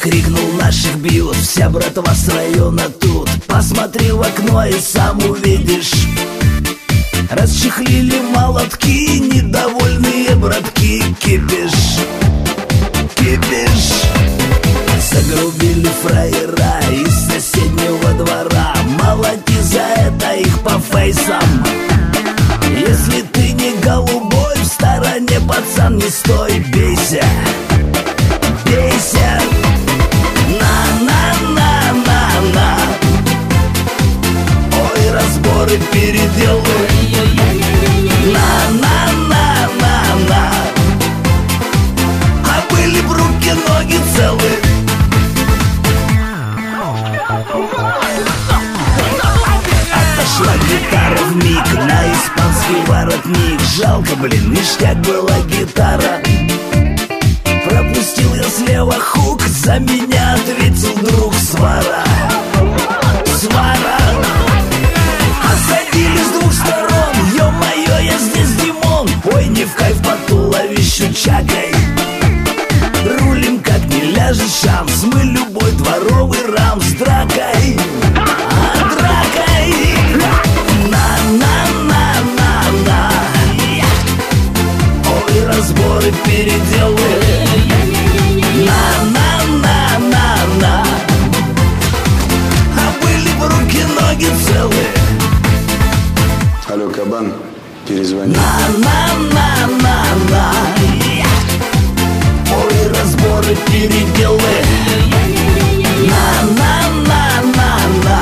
Крикнул, наших бьют, вся братва с района тут. Посмотри в окно и сам увидишь. Расчехлили молотки, недовольные братки. Кипиш, кипиш. Загрубили фраера из соседнего двора. Молоти за это их по фейсам. Если ты не голубой, в стороне, пацан, не стой. Бейся, бейся. На-на-на-на-на. Ой, разборы, переделы. На-на-на-на-на. А были б руки, ноги целы. Отошла гитара вмиг на испанский воротник. Жалко, блин, ништяк была гитара. Пропустил я слева хук, за меня ответил друг. Свара, свара. Осадили с двух сторон, ё-моё, я здесь Димон. Ой, не в кайф по туловищу чакай. Рулим как не ляжет шанс, мы любой дворовый рам с дракой. Дракой. На-на-на-на-на. Ой, разборы, переделы. На-на-на-на-на. А были бы руки, ноги целы. Алло, кабан, перезвони. На-на-на-на-на. Ой, разборы, переделы. На-на-на-на-на.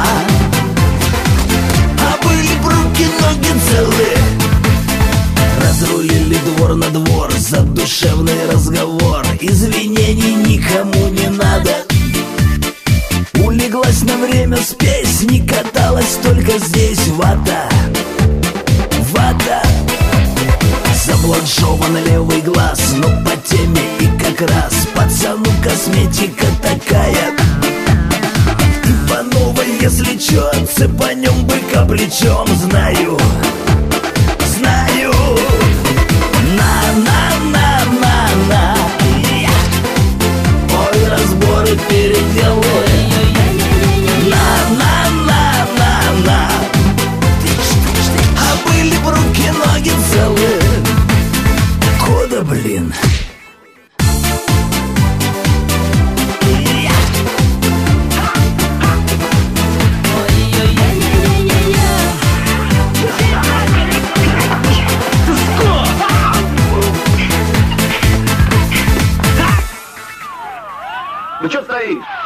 А были б руки, ноги целы. Разрулили двор на двор, задушевный разговор. Извинений никому не надо. Улеглась на время спесь, не каталась только здесь. Вата, вата. Заблокшован левый глаз, но по теме и как раз. Пацану косметика такая. Иванова, если чё, цепанем быка плечом. Знаю, знаю. На-на-на-на-на. Ой, разборы, переделы. На-на-на-на-на. А были б руки, ноги целы. Кода, блин. Ну что стоишь?